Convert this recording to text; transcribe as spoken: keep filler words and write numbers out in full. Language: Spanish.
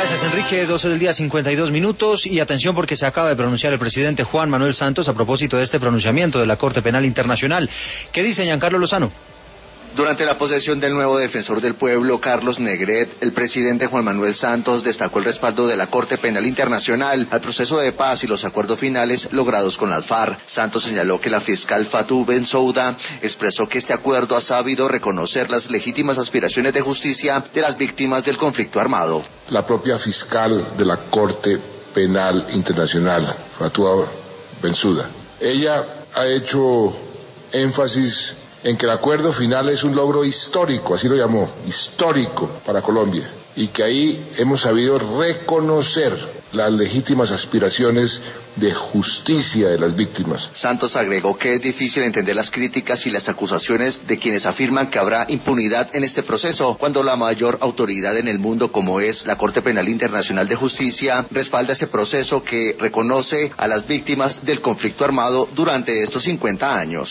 Gracias, Enrique. doce del día, cincuenta y dos minutos. Y atención porque se acaba de pronunciar el presidente Juan Manuel Santos a propósito de este pronunciamiento de la Corte Penal Internacional. ¿Qué dice Giancarlo Lozano? Durante la posesión del nuevo defensor del pueblo, Carlos Negret, el presidente Juan Manuel Santos destacó el respaldo de la Corte Penal Internacional al proceso de paz y los acuerdos finales logrados con las FARC. Santos señaló que la fiscal Fatou Bensouda expresó que este acuerdo ha sabido reconocer las legítimas aspiraciones de justicia de las víctimas del conflicto armado. La propia fiscal de la Corte Penal Internacional, Fatou Bensouda, ella ha hecho énfasis en que el acuerdo final es un logro histórico, así lo llamó, histórico para Colombia, y que ahí hemos sabido reconocer las legítimas aspiraciones de justicia de las víctimas. Santos agregó que es difícil entender las críticas y las acusaciones de quienes afirman que habrá impunidad en este proceso, cuando la mayor autoridad en el mundo, como es la Corte Penal Internacional de Justicia, respalda ese proceso que reconoce a las víctimas del conflicto armado durante estos cincuenta años.